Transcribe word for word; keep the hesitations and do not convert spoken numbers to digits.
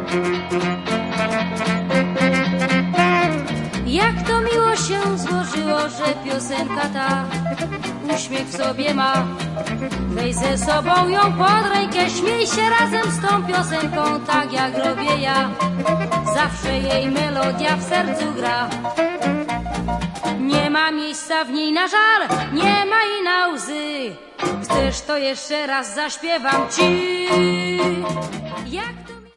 Jak to miło się złożyło, że piosenka ta uśmiech w sobie ma. Weź ze sobą ją pod rękę, śmiej się razem z tą piosenką, tak jak robię ja. Zawsze jej melodia w sercu gra. Nie ma miejsca w niej na żal, nie ma i na łzy. Chcesz, to jeszcze raz zaśpiewam ci. Jak